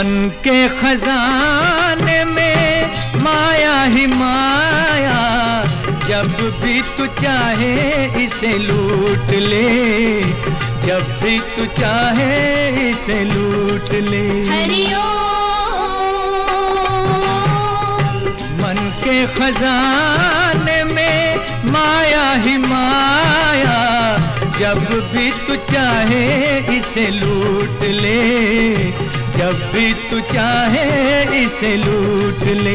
मन के खजाने में माया ही माया, जब भी तू चाहे इसे लूट ले, जब भी तू चाहे इसे लूट ले। मन के खजाने में माया ही माया, जब भी तू चाहे इसे लूट ले, जब भी तू चाहे इसे लूट ले।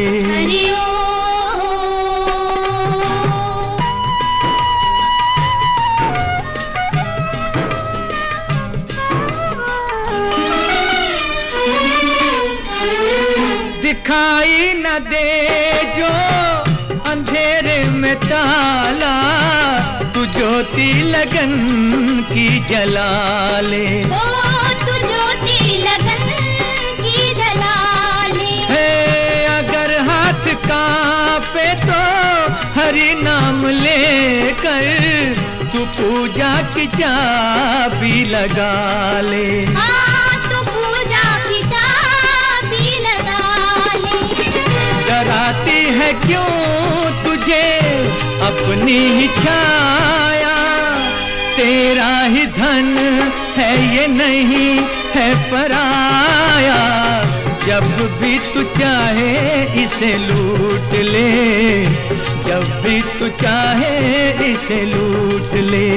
दिखाई न दे जो अंधेरे में ताला, तू ज्योति लगन की जला ले। ओ तू ज्योति लगन की जला ले। है अगर हाथ कांपे तो हरि नाम लेकर, तू पूजा की चाबी लगा ले। तू पूजा की चाबी लगा ले। डराती है क्यों तुझे अपनी ही छाया, तेरा ही धन है ये नहीं है पराया, जब भी तू चाहे इसे लूट ले, जब भी तू चाहे इसे लूट ले।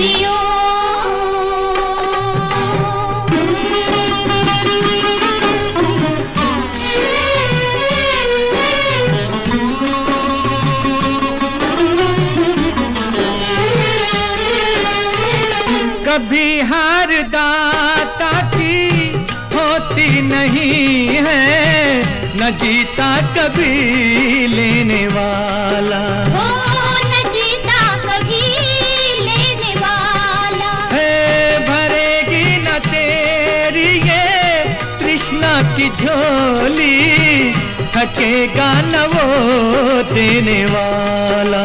कभी हार दाता की होती नहीं है, न जीता कभी लेने वाला। ओ न जीता कभी लेने वाला। है भरेगी न तेरी ये तृष्णा की झोली, थकेगा न वो देने वाला।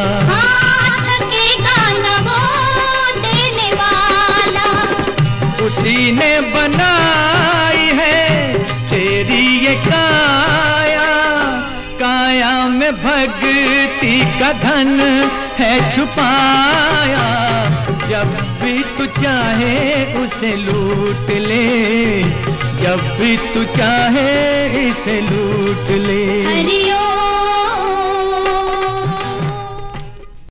उसी ने बनाई है तेरी ये काया, काया में भक्ति का धन है छुपाया, जब भी तू चाहे उसे लूट ले, जब भी तू चाहे इसे लूट ले।